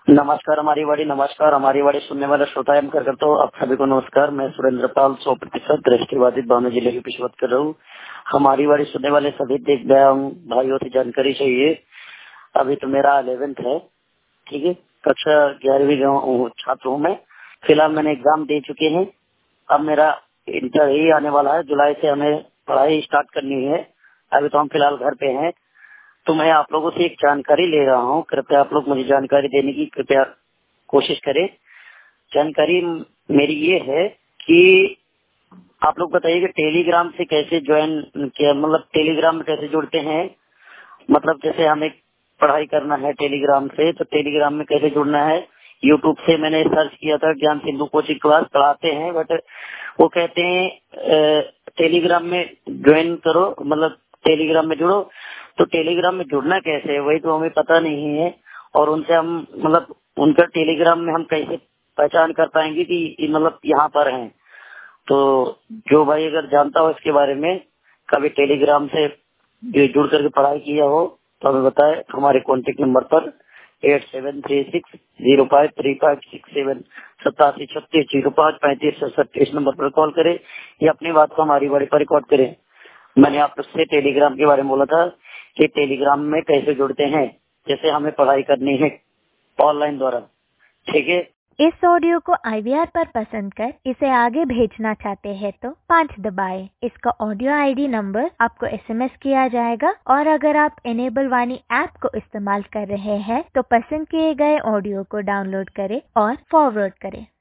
नमस्कार हमारी वाणी सुनने वाले श्रोता एवं कार्यकर्ताओं, आप सभी को नमस्कार। मैं सुरेंद्र पाल 100% दृष्टिबाधित भावना जिले की पेशवात कर रहा हूँ। हमारी वाणी सुनने वाले सभी दिव्यांग भाइयों से जानकारी चाहिए। अभी तो मेरा 11th है, ठीक है, कक्षा 11वीं छात्र हूँ मैं। फिलहाल मैंने एग्जाम दे चुके हैं। अब मेरा इंटर ही आने वाला है, जुलाई से हमें पढ़ाई स्टार्ट करनी है। अभी तो हम फिलहाल घर पे हैं, तो मैं आप लोगों से एक जानकारी ले रहा हूँ। कृपया आप लोग मुझे जानकारी देने की कृपया कोशिश करें। जानकारी मेरी ये है कि आप लोग बताइए कि टेलीग्राम से कैसे ज्वाइन किया, मतलब टेलीग्राम में कैसे जुड़ते हैं। मतलब जैसे हमें पढ़ाई करना है टेलीग्राम से, तो टेलीग्राम में कैसे जुड़ना है। यूट्यूब से मैंने सर्च किया था, ज्ञान सिंधु कोचिंग क्लास पढ़ाते हैं, बट वो कहते हैं टेलीग्राम में ज्वाइन करो, मतलब टेलीग्राम में जुड़ो। तो टेलीग्राम में जुड़ना कैसे है, वही तो हमें पता नहीं है। और उनसे हम मतलब उनका टेलीग्राम में हम कैसे पहचान कर पाएंगे कि मतलब यहाँ पर हैं। तो जो भाई अगर जानता हो इसके बारे में, कभी टेलीग्राम से जुड़ करके पढ़ाई किया हो, तो हमें बताए। हमारे कॉन्टेक्ट नंबर पर 8736053567 8736053567 इस नंबर पर कॉल करें या अपनी बात को हमारी वाणी पर रिकॉर्ड करें। मैंने आपसे टेलीग्राम के बारे में बोला था कि टेलीग्राम में कैसे जुड़ते हैं, जैसे हमें पढ़ाई करनी है ऑनलाइन द्वारा, ठीक है। इस ऑडियो को IVR पर पसंद कर इसे आगे भेजना चाहते हैं तो 5 दबाएं। इसका ऑडियो ID नंबर आपको SMS किया जाएगा, और अगर आप एनेबल वाणी ऐप को इस्तेमाल कर रहे हैं तो पसंद किए गए ऑडियो को डाउनलोड करें और फॉरवर्ड करें।